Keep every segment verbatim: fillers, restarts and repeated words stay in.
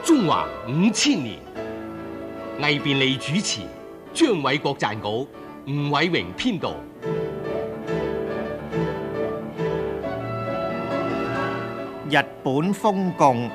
中華五千年，魏便利主持，張偉國撰稿，吳偉榮編導。 日本豐貢。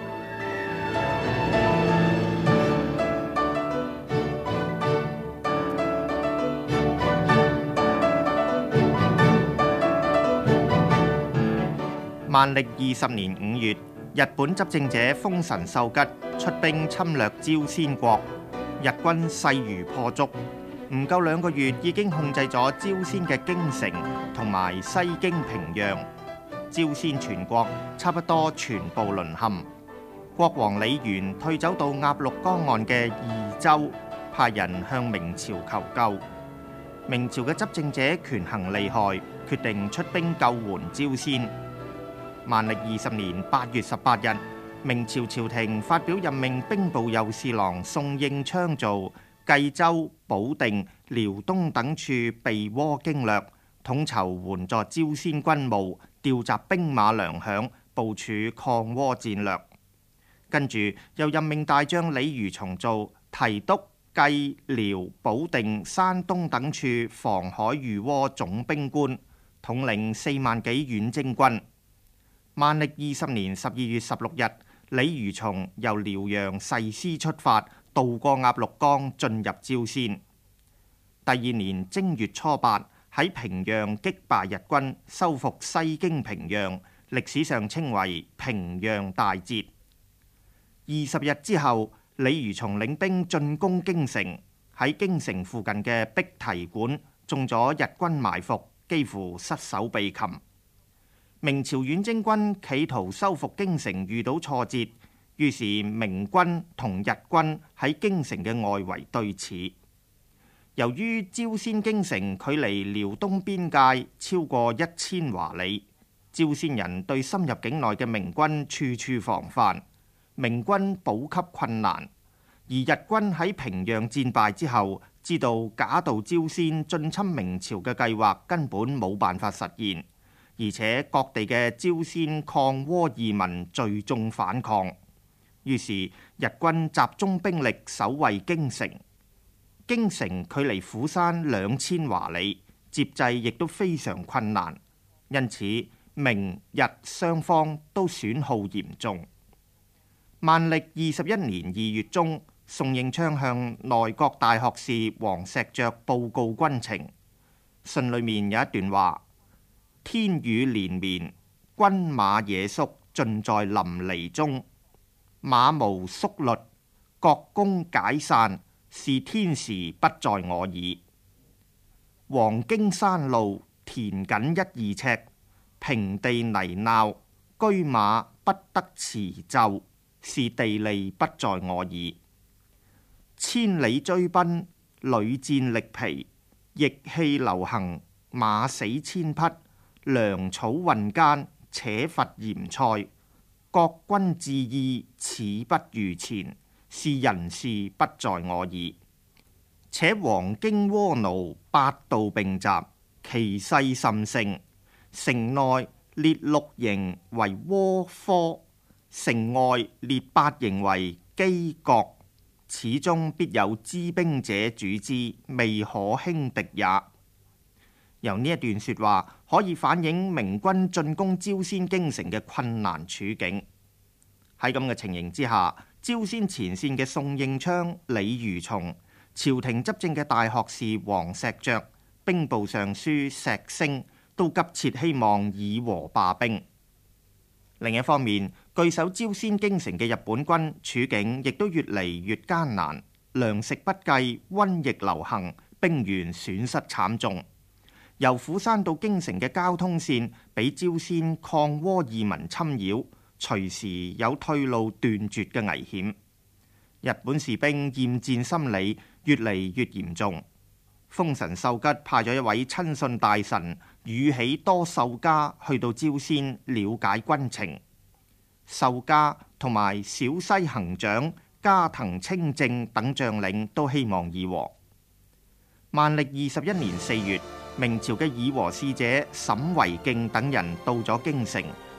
萬曆二十年五月，日本執政者豐臣秀吉出兵侵略朝鮮國，日軍勢如破竹，唔夠兩個月已經控制咗朝鮮嘅京城同埋西京平壤，朝鮮全國差不多全部淪陷。國王李元退走到鴨綠江岸嘅義州，派人向明朝求救。明朝嘅執政者權衡利害，決定出兵救援朝鮮。萬曆二十年八月十八日，明朝朝廷發表任命兵部右侍郎宋應昌做冀州、保定、遼東等處備倭經略，統籌援助朝鮮軍務，調集兵馬糧餉，部署抗倭戰略。跟住又任命大將李如松做提督冀、遼、保定、山東等處防海御倭總兵官，統領四萬幾遠征軍。萬曆二十年十二月十六日，李如松由遼陽誓師出發，渡過鴨綠江，進入朝鮮。第二年正月初八，喺平壤擊敗日軍，收復西京平壤，歷史上稱為平壤大捷。二十日之後，李如松領兵進攻京城，喺京城附近嘅碧堤館中咗日軍埋伏，幾乎失守被擒。明朝遠征軍企圖收復京城，遇到挫折，於是明軍同日軍喺京城嘅外圍對峙。由於朝鮮京城距離遼東邊界超過一千華里，朝鮮人對深入境內嘅明軍處處防範，明軍補給困難。而日軍喺平壤戰敗之後，知道假道朝鮮進侵明朝嘅計劃根本冇辦法實現。而且各地嘅朝鮮抗倭義民聚眾反抗，於是日軍集中兵力守衛京城。京城距離釜山兩千華里，接濟亦都非常困難，因此明日雙方都損耗嚴重。萬曆二十一年二月中，宋應昌向內閣大學士黃石爵報告軍情，信裏面有一段話：天雨連綿，軍馬野宿，盡在林籬中。馬無宿律，各弓解散，是天時不在我耳。黃京山路，田僅一二尺，平地泥淖，車馬不得馳就，是地利不在我耳。千里追奔，屢戰力疲，逆氣流行，馬死千匹。糧草混間，且乏鹽菜，各軍志意，似不如前，是人事不在我耳。且黃京倭奴八道並集，其勢甚盛，城內列六營為倭科，城外列八營為機國，此中必有支兵者主之，未可輕敵也。由呢一段說話可以反映明軍進攻朝鮮京城嘅困難處境。喺咁嘅情形之下，朝鮮前線嘅宋應昌、李如松、朝廷執政嘅大學士黃石爵、兵部尚書石聲都急切希望以和罷兵。另一方面，據守朝鮮京城嘅日本軍處境亦都越嚟越艱難，糧食不繼，瘟疫流行，兵員損失慘重。由釜山到京城嘅交通線俾朝鮮抗倭義民侵擾，隨時有退路斷絕嘅危險。日本士兵厭戰心理越嚟越嚴重。豐臣秀吉派咗一位親信大臣宇喜多秀家去到朝鮮了解軍情。秀家同埋小西行長加藤清正等將領都希望議和。萬曆二十一年四月，明朝嘅議和使者沈惟敬等人到咗京城，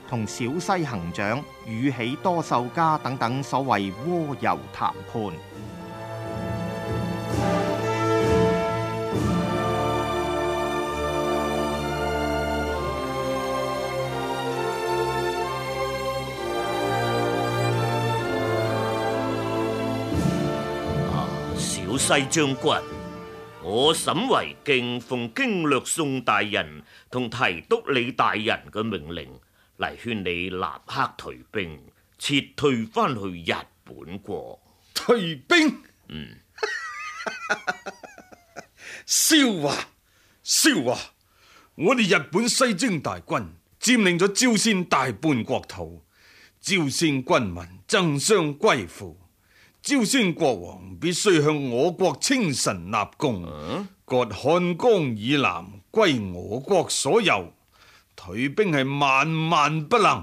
同小西行長、宇喜多秀家等等所謂渦遊談判。 小西將軍，我沈為敬奉經略宋大人同提督李大人嘅命令嚟勸你立刻退兵，撤退翻去日本國。 退兵？ 嗯， 笑話，笑話！我哋日本西征大軍佔領咗朝鮮大半國土，朝鮮軍民爭相歸附。朝鮮國王必須向我國稱臣納貢， 啊、 割漢江以南歸我國所有。退兵係萬萬不能。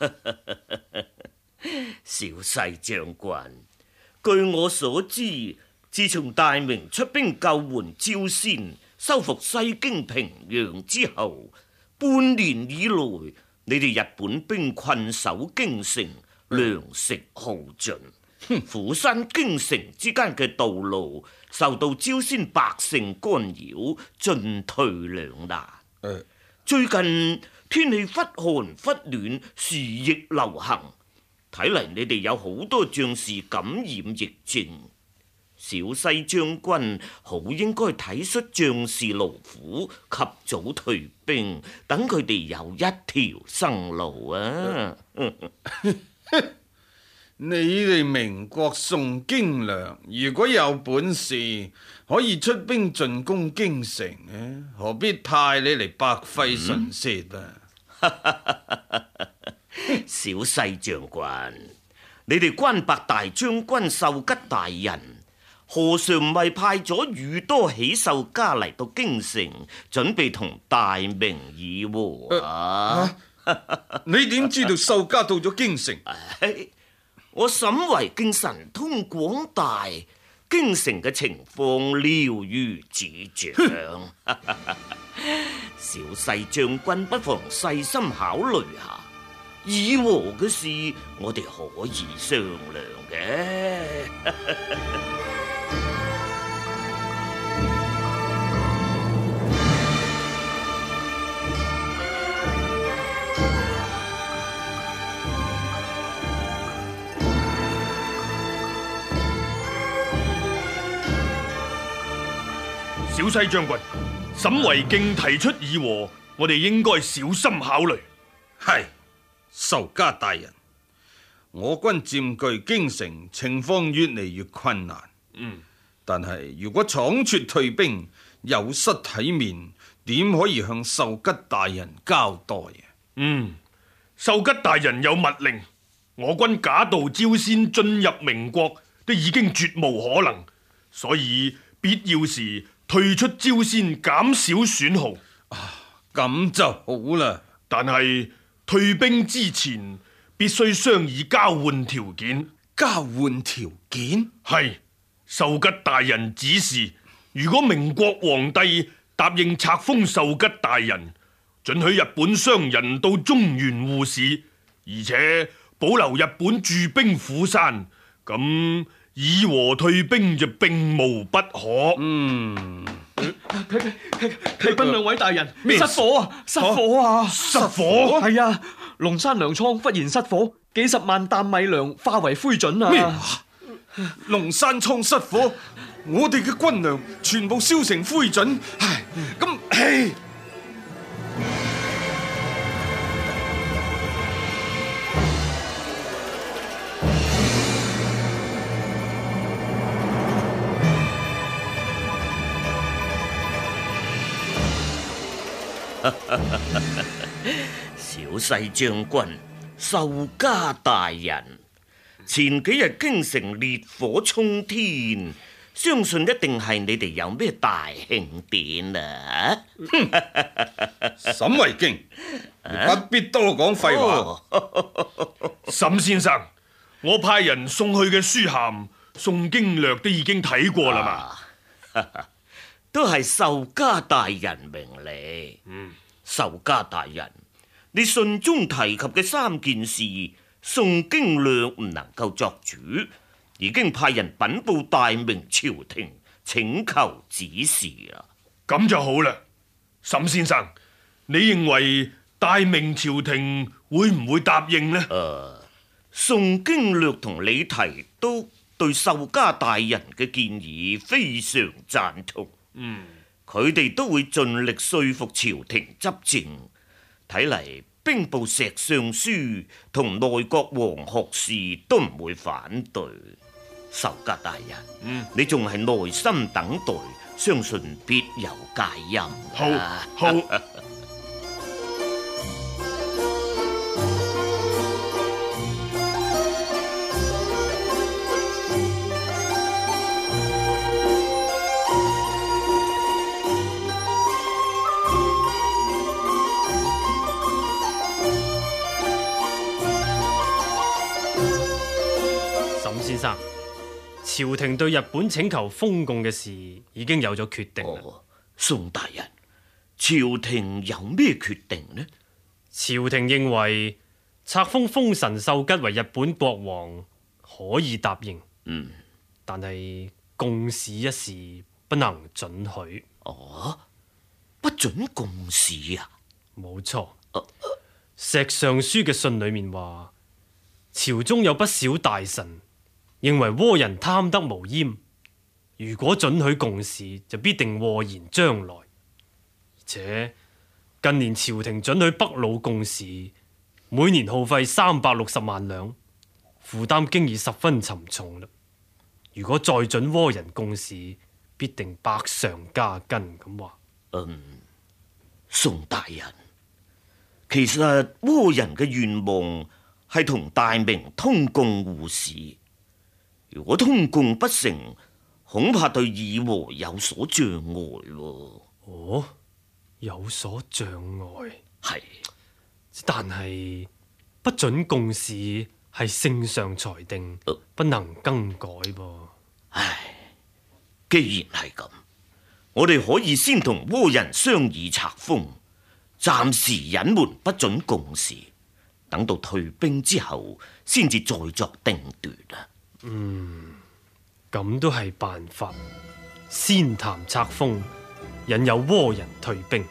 小西將軍，據我所知，自從大明出兵救援朝鮮、收復西京平壤之後，半年以來，你哋日本兵困守京城，糧食耗盡。釜山京城之間嘅道路受到朝鮮百姓干擾，進退兩難。 呃、 最近天氣忽寒忽暖，時疫流行，睇嚟你哋有好多將士感染疫症。小西將軍好應該體恤將士勞苦，及早退兵，等佢哋有一條生路啊！ 你哋明國宋京略如果有本事，可以出兵進攻京城呢？何必派你嚟白費唇舌啊？ 嗯、小西將軍，你哋關白大將軍秀吉大人，何嘗唔係派咗宇多喜秀家嚟到京城，準備同大明議和啊？ 呃啊你點知道秀家到咗京城？ 我沈為敬神通廣大，京城嘅情況了如指掌。小西將軍不妨細心考慮下，議和嘅事我哋可以商量嘅。 小西將軍，沈為敬提出議和，我哋應該小心考慮。 係，秀家大人，我軍佔據京城，情況越嚟越困難。 嗯， 但係如果倉促退兵，有失體面，點可以向秀吉大人交代啊？ 嗯，秀吉大人有密令，我軍假道朝鮮進入明國，都已經絕無可能，所以必要時退出朝鮮，減少損耗。 啊，咁就好啦。 但係退兵之前，必須商議交換條件。 交換條件？ 係，秀吉大人指示，如果明國皇帝答應冊封秀吉大人，准許日本商人到中原護市，而且保留日本駐兵釜山，咁議和退兵就並無不可。 嗯， 啟啟啟稟兩位大人， 咩失火啊！失火啊！ 失火？ 係啊！龍山糧倉忽然失火，幾十萬擔米糧化為灰燼啊！ 咩？龍山倉失火，我哋嘅軍糧全部燒成灰燼。唉，咁唉。 小西將軍，秀家大人，前幾日京城烈火沖天，相信一定係你哋有咩大慶典啊！ 沈為敬，你不必多講廢話。 哦、沈先生，我派人送去嘅書函，宋經略都已經睇過啦嘛。 啊都係秀家大人命令。 嗯， 秀家大人， 你信中提及嘅三件事，宋經略唔能夠作主，已經派人稟報大明朝廷，請求指示啦。 咁就好啦，沈先生，你認為大明朝廷會唔會答應呢？ 誒、呃，宋經略同李提都對秀家大人嘅建議非常贊同。 嗯， 佢哋都會盡力說服朝廷執政。睇嚟兵部石尚書同內閣王學士都唔會反對。秀家大人， 嗯， 你仲係耐心等待，相信必有佳音。 好，好。 先生，朝廷對日本請求封貢嘅事已經有咗決定啦。 哦，宋大人，朝廷有咩決定呢？ 朝廷認為冊封豐臣秀吉為日本國王可以答應， 嗯， 但係貢使一事不能准許。 哦，不准貢使啊？ 冇錯。 啊、 石尚書嘅信裏面話，朝中有不少大臣認為倭人貪得無厭，如果准許貢使，就必定禍延將來。而且近年朝廷准許北虜貢使，每年耗費三百六十萬兩，負擔經已十分沉重啦。如果再准倭人貢使，必定百上加斤咁話。 嗯，宋大人，其實倭人嘅願望係同大明通貢互市。如果通貢不成，恐怕對議和有所障礙。 哦，有所障礙係， 但係不准貢使係聖上裁定， 呃、 不能更改噃。 唉，既然係咁，我哋可以先同倭人商議冊封，暫時隱瞞不准貢使，等到退兵之後，先至再作定奪啊。 嗯，咁都係辦法。先談冊封，引誘倭人退兵。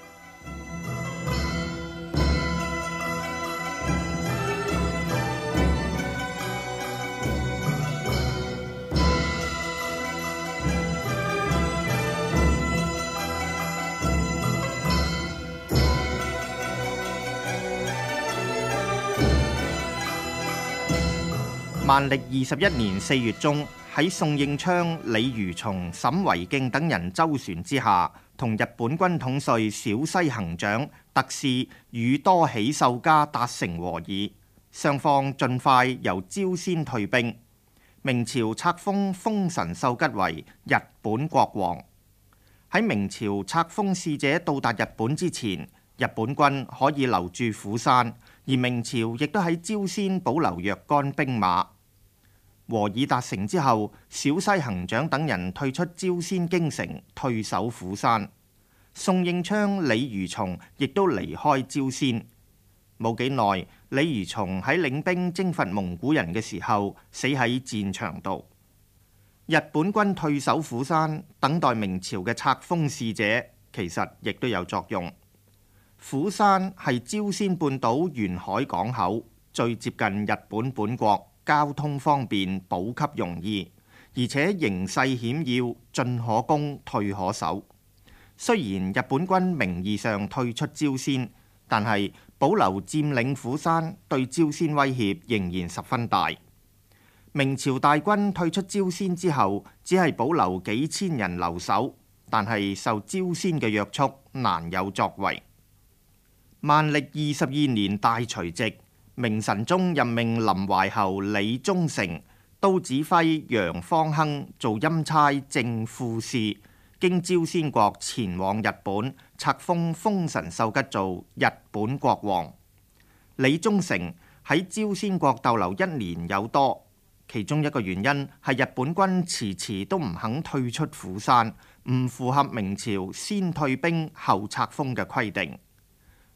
萬曆二十一年四月中，喺宋應昌、李如松、沈維敬等人周旋之下，同日本軍統帥小西行長特使宇多喜秀家達成和議，雙方盡快由朝鮮退兵。明朝冊封豐臣秀吉為日本國王。喺明朝冊封使者到達日本之前，日本軍可以留駐釜山，而明朝亦都喺朝鮮保留若干兵馬。和議達成之後，小西行長等人退出朝鮮京城，退守釜山。宋應昌、李如松亦都離開朝鮮。冇幾耐，李如松喺領兵征伐蒙古人嘅時候，死喺戰場度。日本軍退守釜山，等待明朝嘅冊封使者，其實亦都有作用。釜山係朝鮮半島沿海港口，最接近日本本國。交通方便，補給容易，而且形勢險要，進可攻，退可守。雖然日本軍名義上退出朝鮮，但係保留佔領釜山，對朝鮮威脅仍然十分大。明朝大軍退出朝鮮之後，只係保留幾千人留守，但係受朝鮮嘅約束，難有作為。萬曆二十二年大除夕，明神宗任命林懷侯李宗成、都指揮楊方亨做欽差正副使，經朝鮮國前往日本，冊封豐臣秀吉做日本國王。李宗成喺朝鮮國逗留一年有多，其中一個原因係日本軍遲遲都唔肯退出釜山，唔符合明朝先退兵後冊封嘅規定。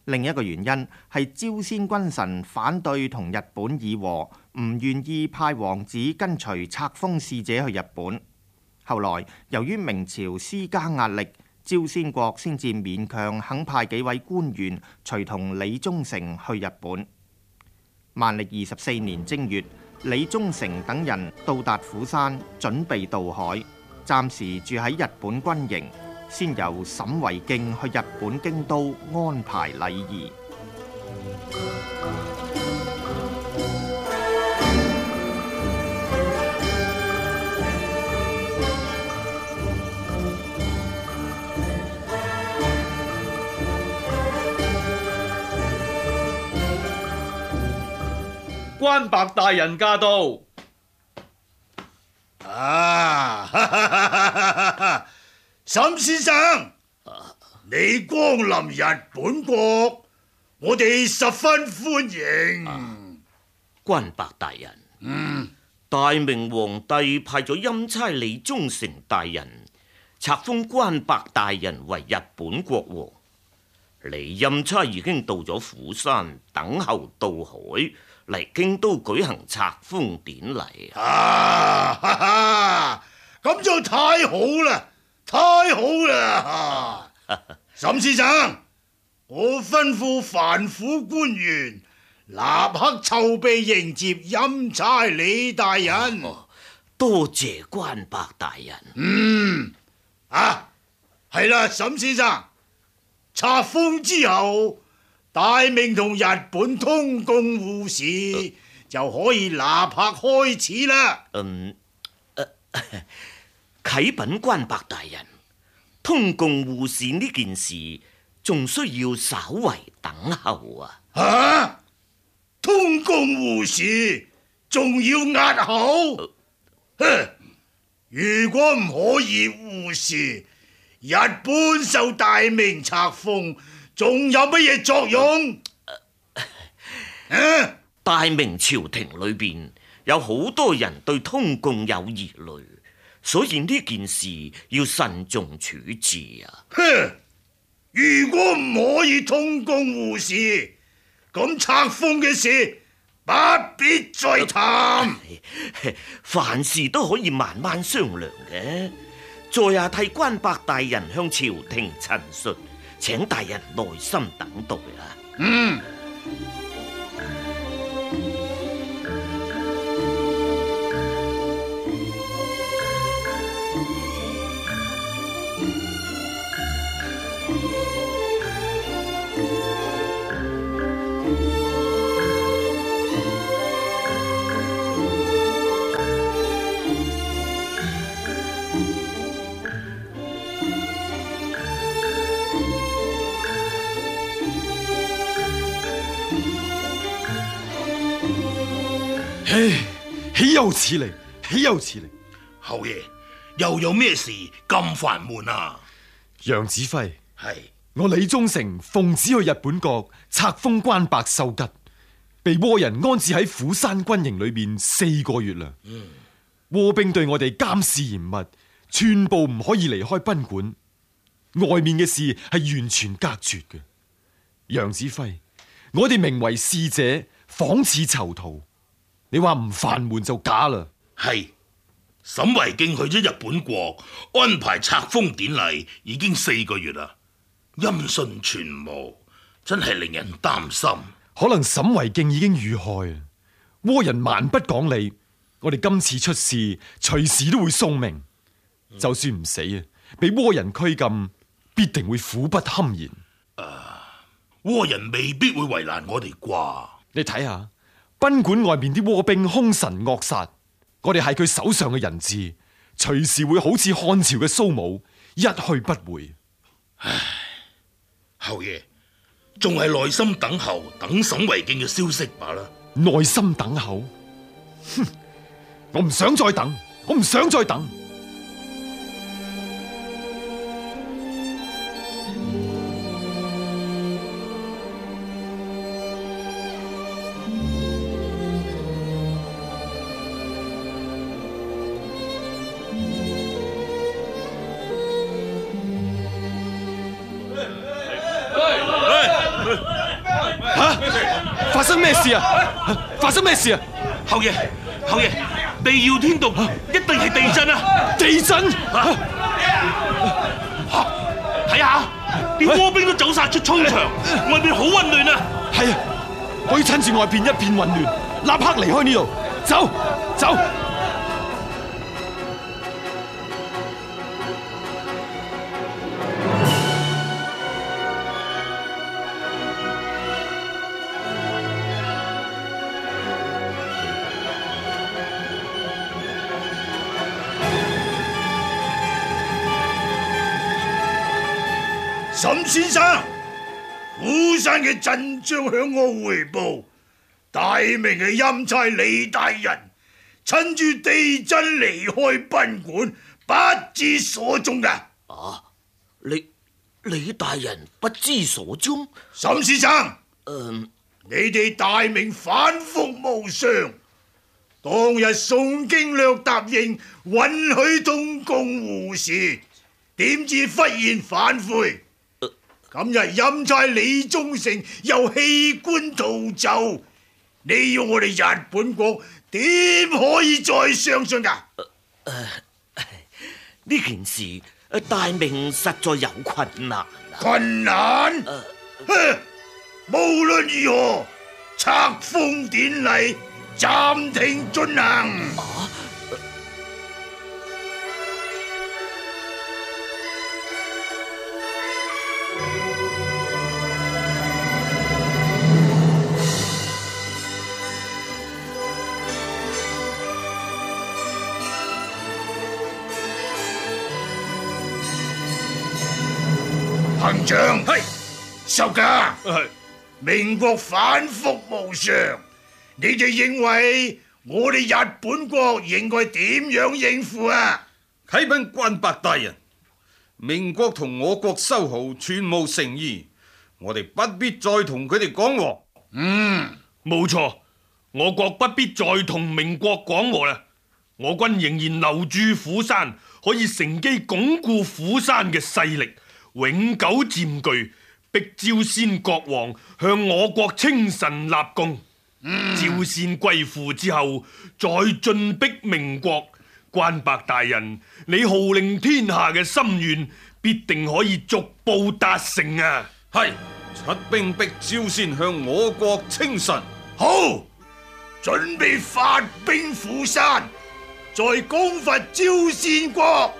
另一個原因係朝鮮君臣反對同日本議和，唔願意派王子跟隨冊封使者去日本。後來由於明朝施加壓力，朝鮮國先至勉強肯派幾位官員隨同李宗盛去日本。萬曆二十四年正月，李宗盛等人到達釜山，準備渡海，暫時住喺日本軍營，先由沈惟敬去日本京都安排禮儀。 關白大人駕到。 啊，哈哈哈哈，沈先生，你光臨日本國，我哋十分歡迎。 啊、關白大人， 嗯， 大明皇帝派咗欽差李宗盛大人冊封關白大人為日本國王。李欽差已經到咗釜山，等候渡海嚟京都舉行冊封典禮。 啊，哈哈，咁就太好啦，太好啦！沈先生，我吩咐藩府官員立刻籌備迎接欽差李大人。 哦，多謝關白大人。 嗯，啊，係啦，沈先生，冊封之後，大明同日本通共互市，呃、就可以立刻開始啦。 嗯，呃、啟稟關白大人，通共互市呢件事仲需要稍為等候啊。 啊，通共互市仲要押後？呃、如果唔可以互市，日本受大明冊封，仲有乜嘢作用？ 啊、大明朝廷裏邊有好多人對通共有疑慮，所以呢件事要慎重處置啊。 哼！如果唔可以通共互市，咁冊封嘅事不必再談。 凡事都可以慢慢商量嘅。在下替關白大人向朝廷陳述，請大人耐心等待啊。 嗯。 唉，豈有此理！豈有此理！ 侯爺又有咩事咁煩悶啊？ 楊子輝， 係我李宗盛奉旨去日本國冊封關白秀吉，被倭人安置喺釜山軍營裏面四個月啦。嗯，倭兵對我哋監視嚴密，寸步唔可以離開賓館，外面嘅事係完全隔絕嘅。楊子輝，我哋名為使者，仿似囚徒。你話唔煩悶就假啦。 係沈惟敬去咗日本國安排冊封典禮，已經四個月啦，音訊全無，真係令人擔心。 可能沈惟敬已經遇害啊！倭人蠻不講理，我哋今次出事，隨時都會送命。嗯、就算唔死啊，俾倭人拘禁，必定會苦不堪言。 啊，倭人未必會為難我哋啩？ 你睇下。賓館外面啲倭兵兇神惡煞，我哋係佢手上嘅人質，隨時會好似漢朝嘅蘇武，一去不回。 唉，侯爺仲係耐心等候，等沈惟敬嘅消息罷啦。 耐心等候？哼！我唔想再等，我唔想再等。 咩事啊？發生咩事啊？ 侯爺，侯爺，地搖天動，一定係地震啊！ 地震！ 睇下，啲倭兵都走晒出操場，外面好混亂啊！ 係啊，我要趁住外邊一片混亂，立刻離開呢度，走走。 沈先生，虎山嘅陣將向我匯報，大明嘅欽差李大人趁住地震離開賓館，不知所蹤噶。 啊，李李大人不知所蹤？ 沈先生， 嗯， 你哋大明反覆無常，當日宋經略答應允許東宮護市，點知忽然反悔。今日欽差李忠誠又棄官逃走，你要我哋日本國點可以再相信噶？ 呢件事大明實在有困難。 困難？ 呃、 無論如何，冊封典禮暫停進行。 啊行長， 係受家， 係明國反覆無常，你哋認為我哋日本國應該點樣應付啊？ 啟稟關白大人，明國同我國修好全無誠意，我哋不必再同佢哋講和。 嗯， 冇錯，我國不必再同明國講和啦。我軍仍然留駐虎山，可以乘機鞏固虎山嘅勢力，永久佔據，逼朝鮮國王向我國稱臣立功。嗯、朝鮮歸附之後，再進逼明國。關白大人，你號令天下嘅心願，必定可以逐步達成啊！ 係，出兵逼朝鮮向我國稱臣。 好，準備發兵虎山，再攻伐朝鮮國。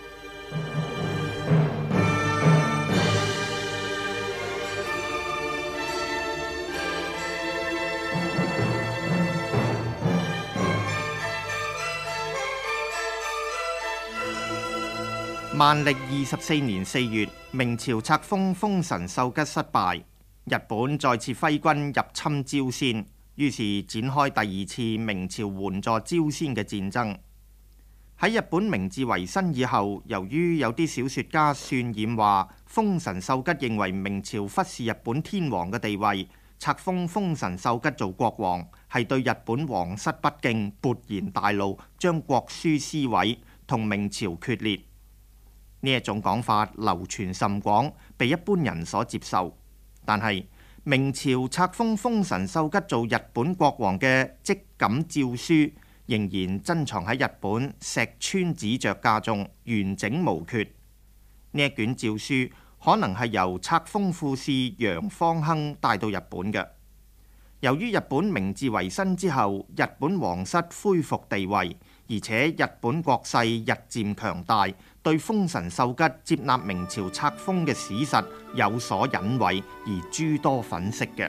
萬曆二十四年四月，明朝冊封豐臣秀吉失敗，日本再次揮軍入侵朝鮮，於是展開第二次明朝援助朝鮮嘅戰爭。喺日本明治維新以後，由於有啲小說家渲染話豐臣秀吉認為明朝忽視日本天皇嘅地位，冊封豐臣秀吉做國王，係對日本皇室不敬，勃然大怒，將國書撕毀，同明朝決裂。呢一種講法流傳甚廣，被一般人所接受。但係明朝冊封豐臣秀吉做日本國王嘅織錦詔書，仍然珍藏喺日本石川子爵家中，完整無缺。呢一卷詔書可能係由冊封副使楊方亨帶到日本嘅。由於日本明治維新之後，日本皇室恢復地位，而且日本國勢日漸強大，對豐臣秀吉接納明朝冊封嘅史實有所隱諱，而諸多粉飾嘅。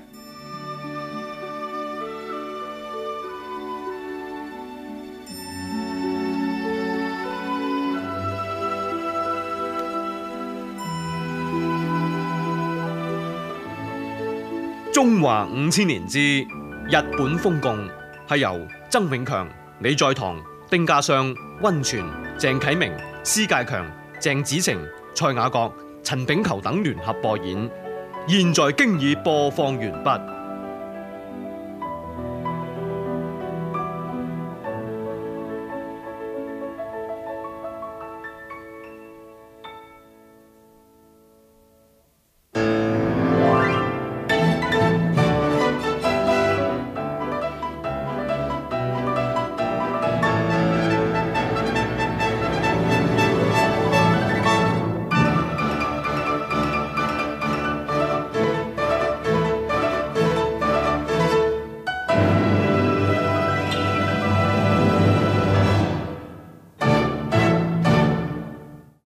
中華五千年之日本封貢係由曾永強、李在堂、丁家湘、溫泉、鄭啟明、施介強、鄭子誠、蔡雅閣、陳炳球等聯合播演，現在經已播放完畢。